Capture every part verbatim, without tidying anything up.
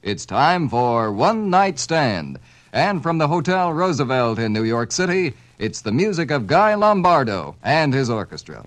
It's time for One Night Stand. And from the Hotel Roosevelt in New York City, it's the music of Guy Lombardo and his orchestra.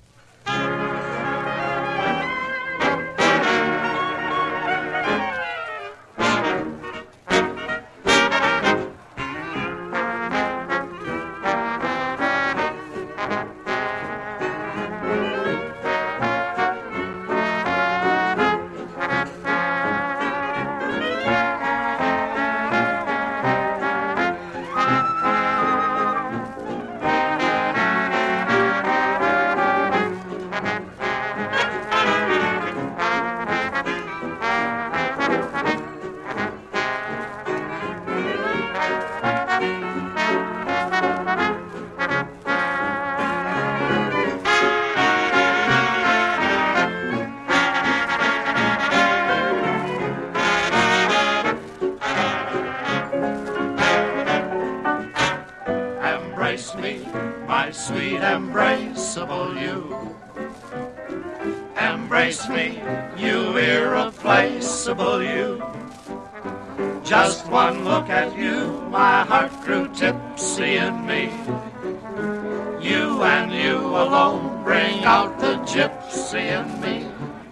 Embrace me, my sweet embraceable you. Embrace me, you irreplaceable you. Just one look at you, my heart grew tipsy in me. You and you alone bring out the gypsy in me.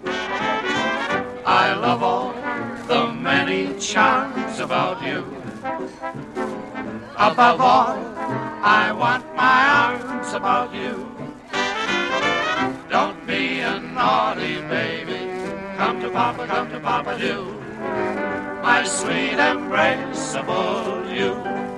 I love all the many charms about you. Above all, I want my arms about you. Don't be a naughty baby. Come to Papa, come to Papa, do. My sweet embraceable you.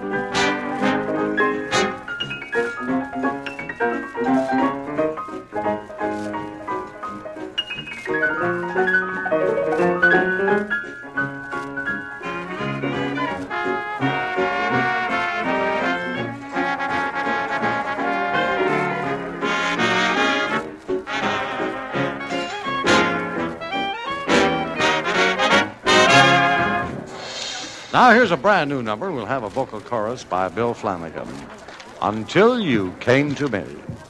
Now here's a brand new number. We'll have a vocal chorus by Bill Flanagan. Until You Came to Me.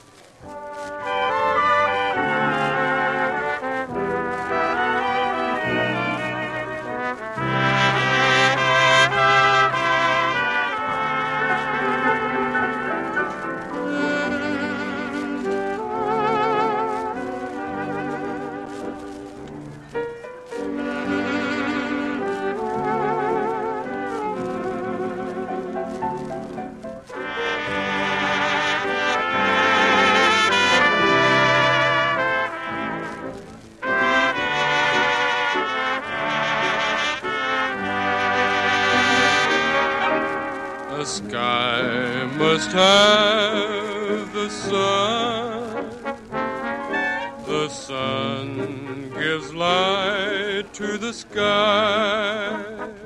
The sky must have the sun. The sun gives light to the sky.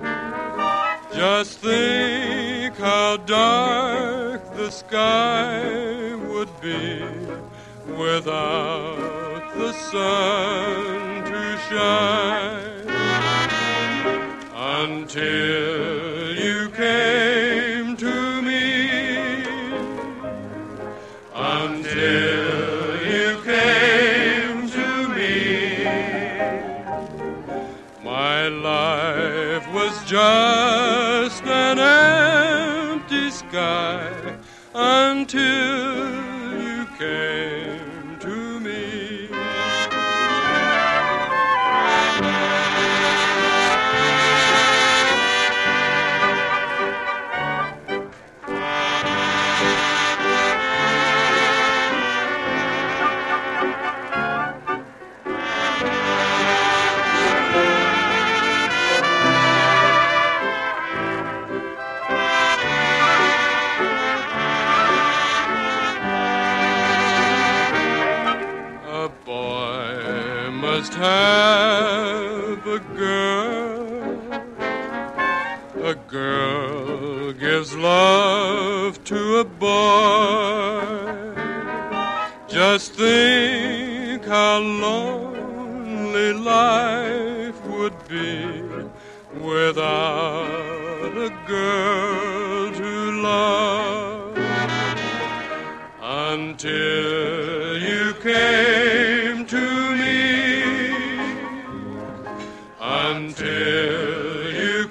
Just think how dark the sky would be without the sun to shine. Until you came to me, until you came to me, my life was just an empty sky until you came to me. Must have a girl. A girl gives love to a boy. Just think how lonely life would be without a girl to love. Until you came to me, until you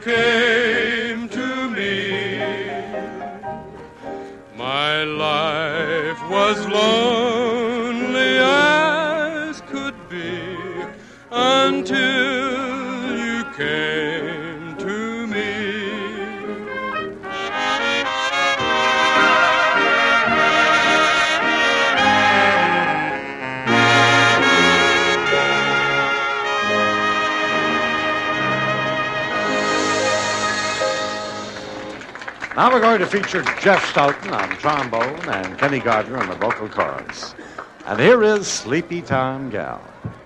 as lonely as could be until you came to me. Now we're going to feature Jeff Stoughton on trombone and Kenny Gardner on the vocal chorus. And here is Sleepy Time Gal.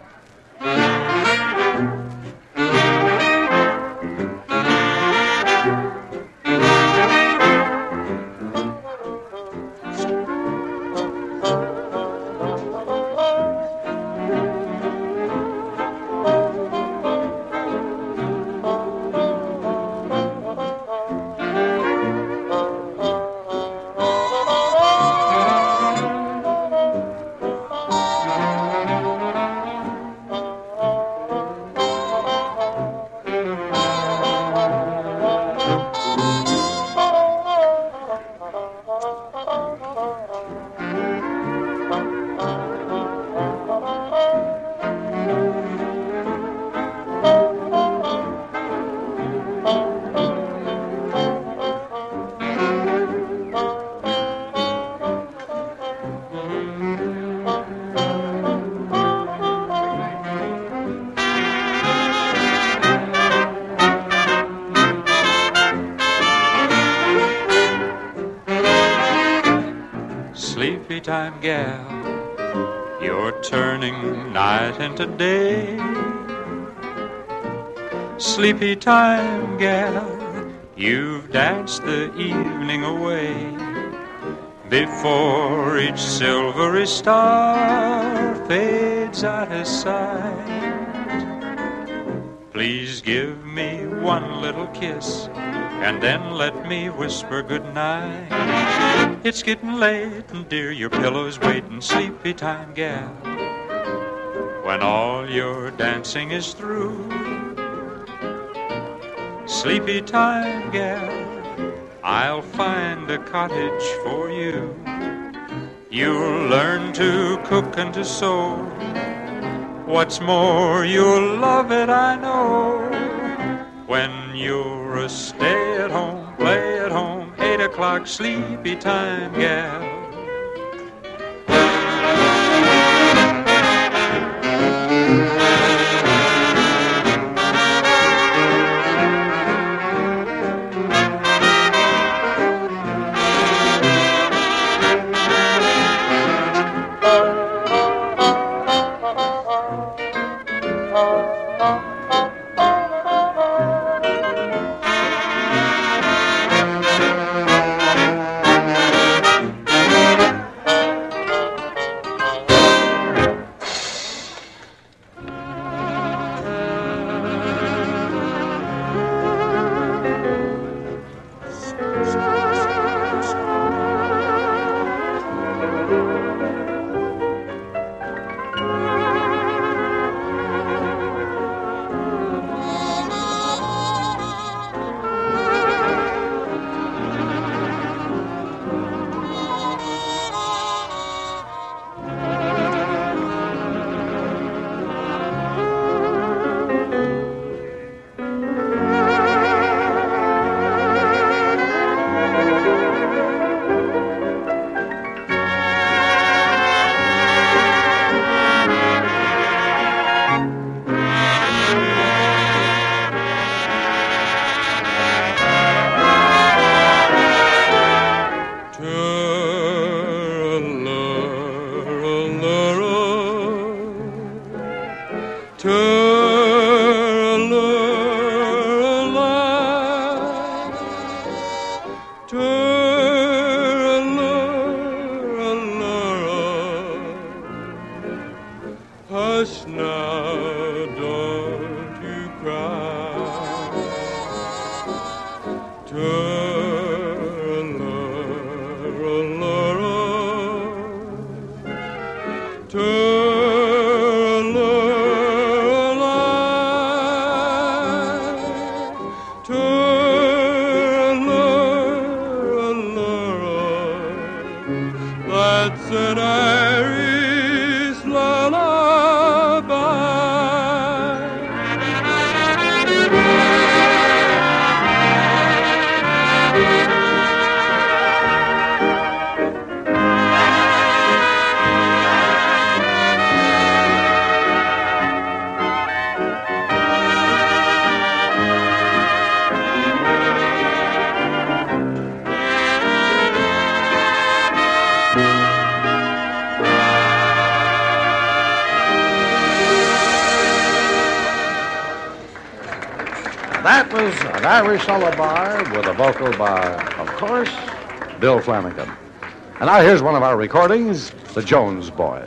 Sleepy time gal, you're turning night into day. Sleepy time gal, you've danced the evening away. Before each silvery star fades out of sight, please give me one little kiss and then let me whisper goodnight. It's getting late and dear, your pillow's waiting, sleepy time gal. When all your dancing is through, sleepy time gal, I'll find a cottage for you. You'll learn to cook and to sew. What's more, you'll love it, I know. When you're a stay-at-home, play-at-home, eight o'clock sleepy time gal. Hush now, don't you cry. Turn, turn, turn, that's an Irish lullaby. That was an Irish lullaby with a vocal by, of course, Bill Flanagan. And now here's one of our recordings, The Jones Boy.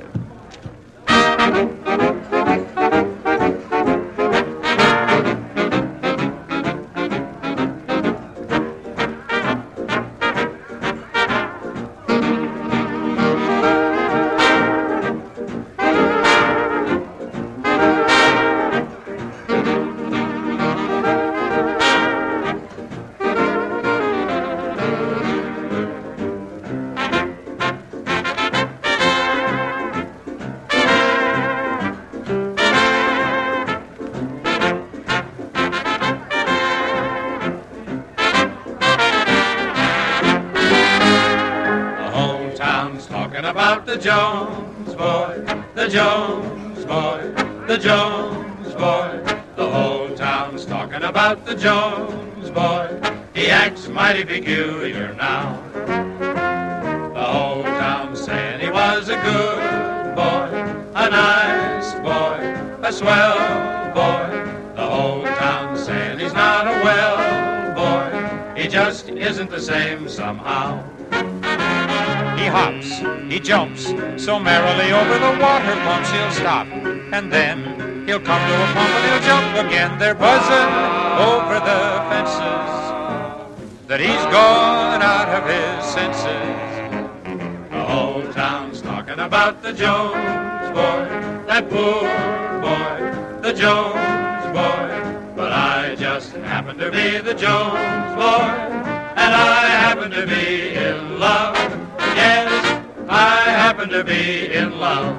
About the Jones boy, the Jones boy, the Jones boy. The whole town's talking about the Jones boy. He acts mighty peculiar now. The whole town's saying he was a good boy, a nice boy, a swell boy. The whole town's saying he's not a well boy. He just isn't the same somehow. He hops, he jumps, so merrily over the water pumps he'll stop. And then he'll come to a pump and he'll jump again. They're buzzing over the fences that he's gone out of his senses. The whole town's talking about the Jones boy, that poor boy, the Jones boy. But I just happen to be the Jones boy, and I happen to be in love. Yes, I happen to be in love.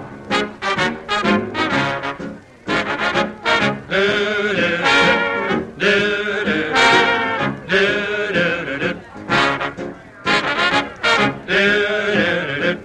Do-do, do-do, do-do-do-do. Do-do-do-do.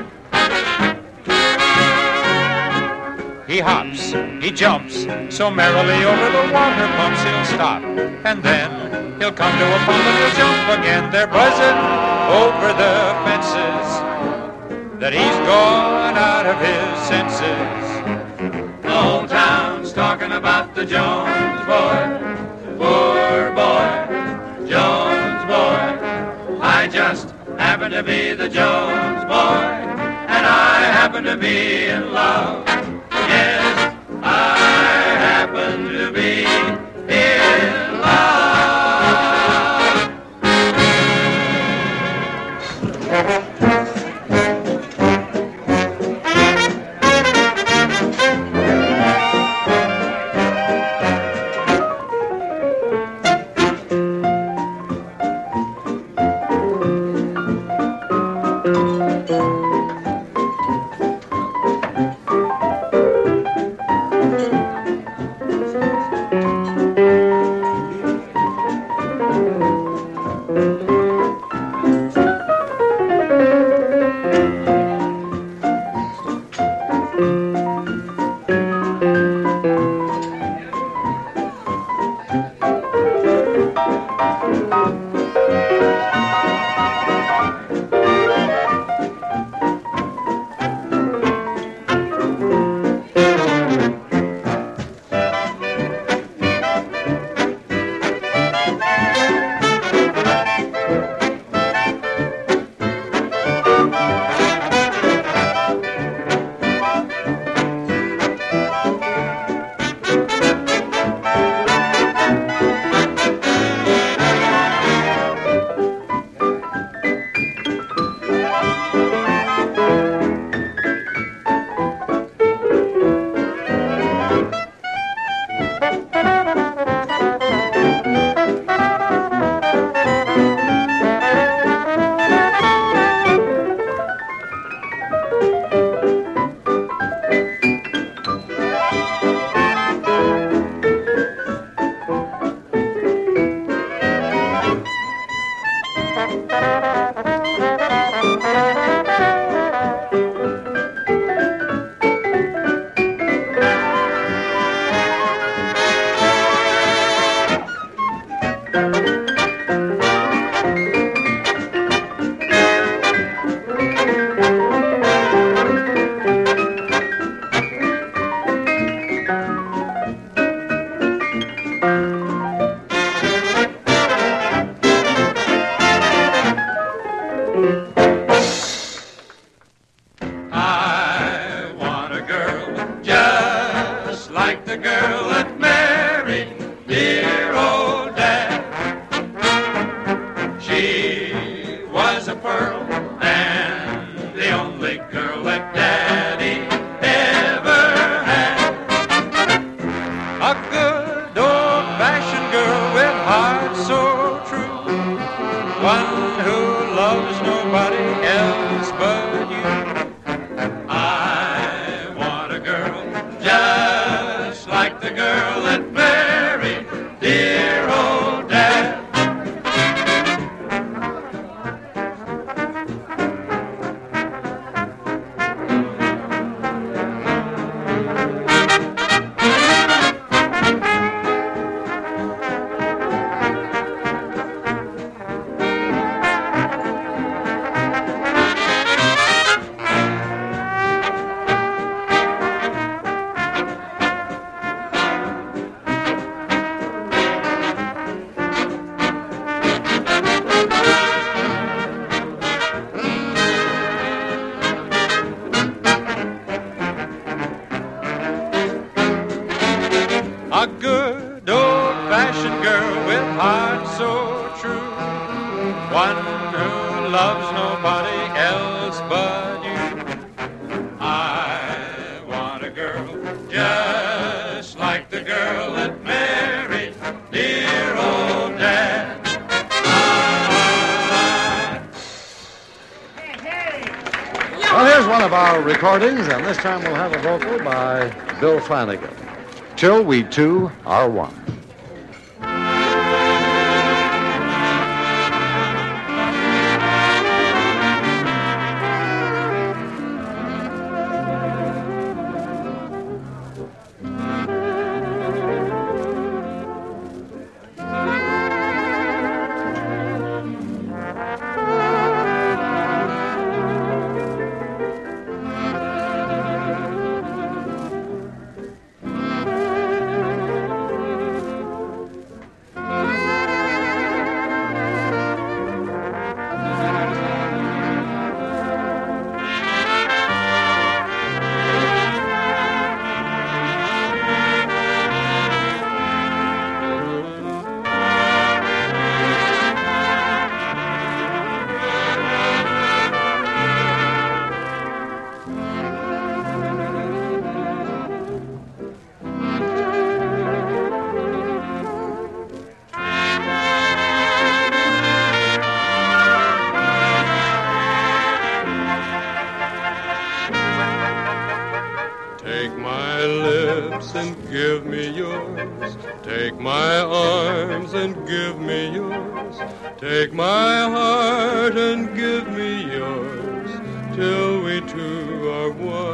He hops, he jumps, so merrily over the water pumps he'll stop. And then he'll come to a pump and he'll jump again. They're buzzing over the fences that he's gone out of his senses. The whole town's talking about the Jones boy, poor boy, Jones boy. I just happen to be the Jones boy, and I happen to be in love. Yes, I happen to be in love. I want a girl just like the girl that married dear old Dad. She was a pearl and the only girl that Daddy ever had. A good old-fashioned girl with heart so true, one who loves nobody else but you. I want a girl just like the girl that married dear old Dad. A good old-fashioned girl with heart so true, one who loves nobody else but you. I want a girl just like the girl that married dear old Dad. Well, here's one of our recordings, and this time we'll have a vocal by Bill Flanagan. Till We Two Are One. Take my lips and give me yours. Take my arms and give me yours. Take my heart and give me yours. Till we two are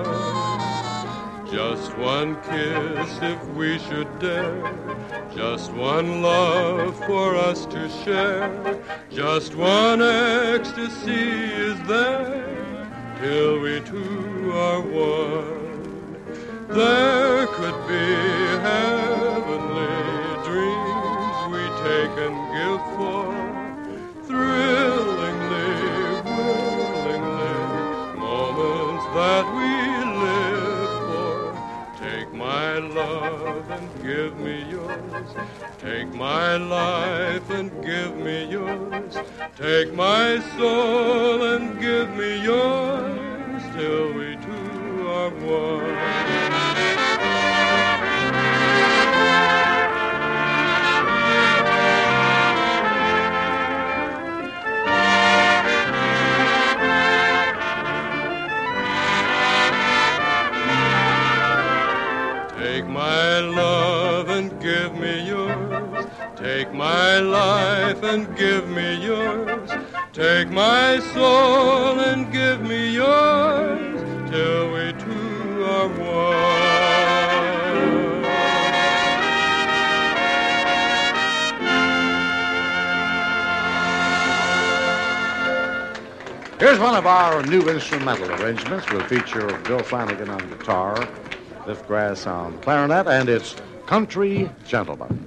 one. Just one kiss if we should dare. Just one love for us to share. Just one ecstasy is there. Till we two are one. There could be heavenly dreams we take and give for, thrillingly, willingly, moments that we live for. Take my love and give me yours. Take my life and give me yours. Take my soul and give me yours, till we two are one. Take my love and give me yours. Take my life and give me yours. Take my soul and give me yours, till we two are one. Here's one of our new instrumental arrangements. We'll feature Bill Flanagan on guitar, Cliff Grass on clarinet, and it's Country Gentleman.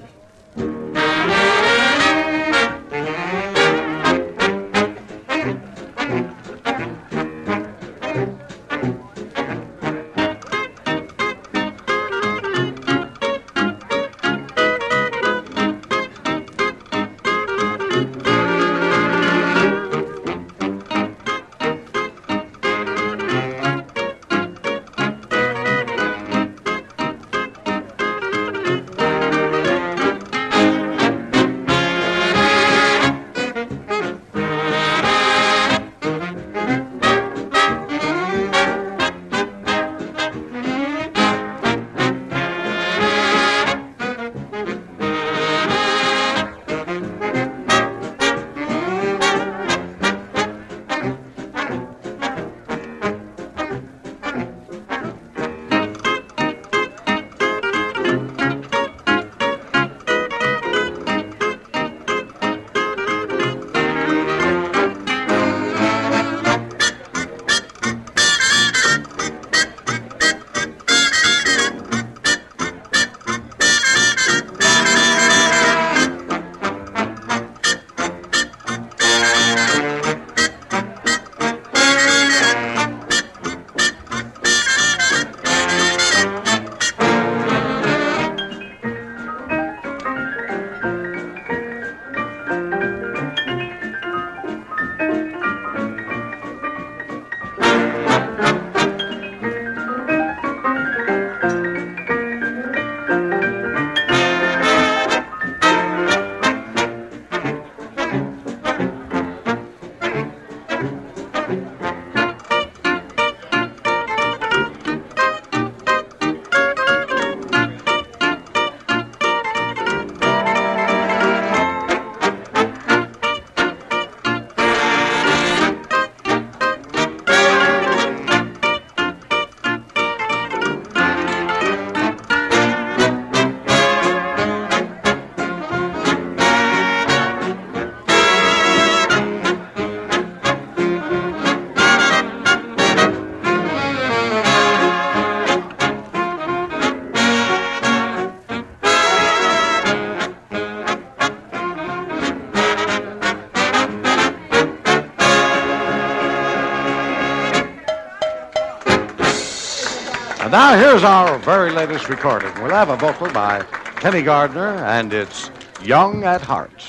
Now, here's our very latest recording. We'll have a vocal by Kenny Gardner, and it's Young at Heart.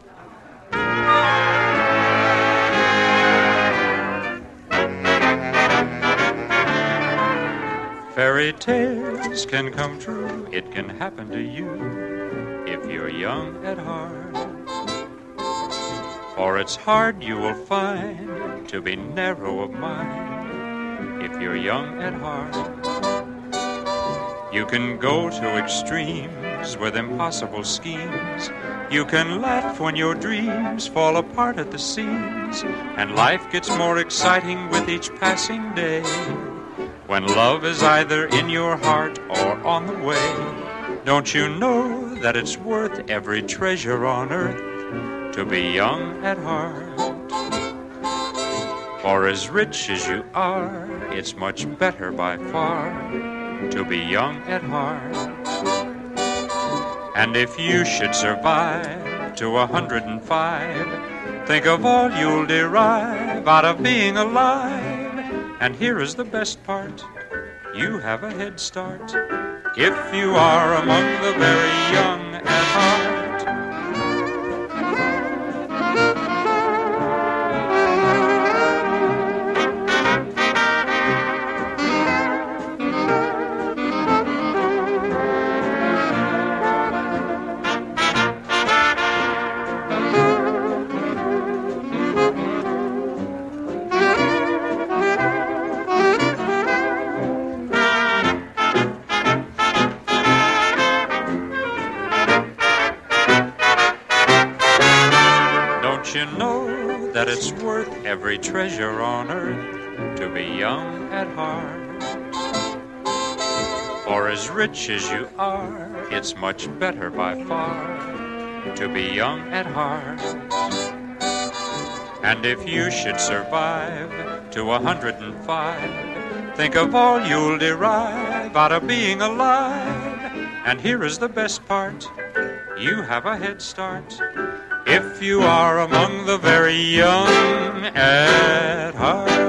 Fairy tales can come true. It can happen to you if you're young at heart. For it's hard, you will find, to be narrow of mind if you're young at heart. You can go to extremes with impossible schemes. You can laugh when your dreams fall apart at the seams, and life gets more exciting with each passing day. When love is either in your heart or on the way, don't you know that it's worth every treasure on earth to be young at heart? For as rich as you are, it's much better by far to be young at heart. And if you should survive to a hundred and five, think of all you'll derive out of being alive. And here is the best part, you have a head start if you are among the very young at heart. You know that it's worth every treasure on earth to be young at heart. For as rich as you are, it's much better by far to be young at heart. And if you should survive to a hundred and five, think of all you'll derive out of being alive. And here is the best part, you have a head start if you are among the very young at heart.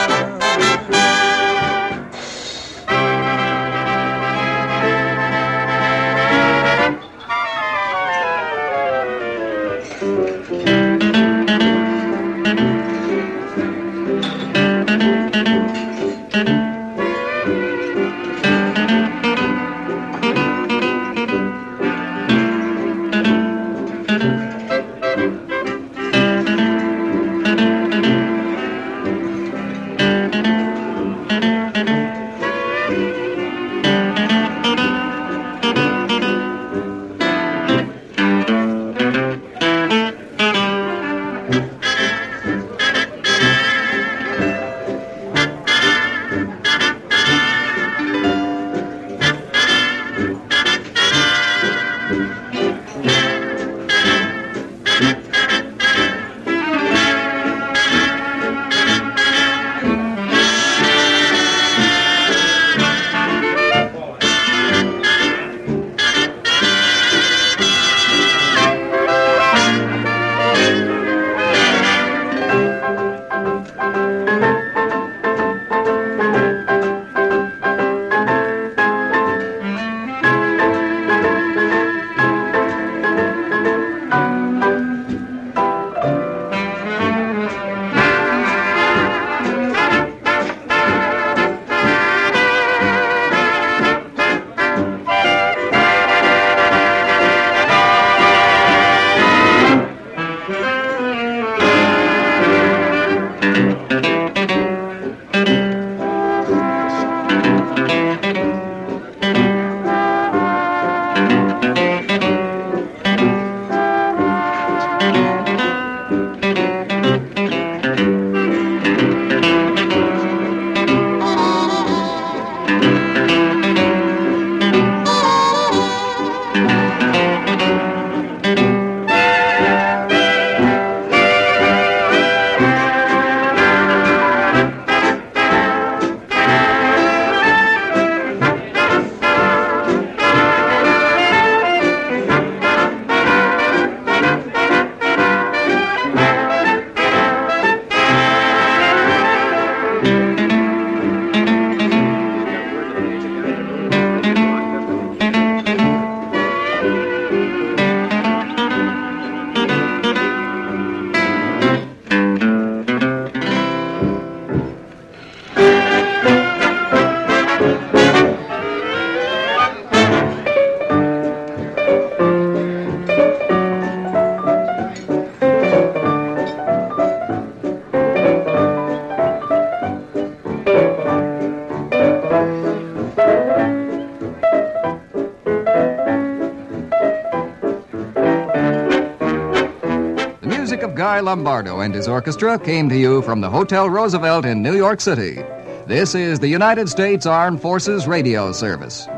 Guy Lombardo and his orchestra came to you from the Hotel Roosevelt in New York City. This is the United States Armed Forces Radio Service.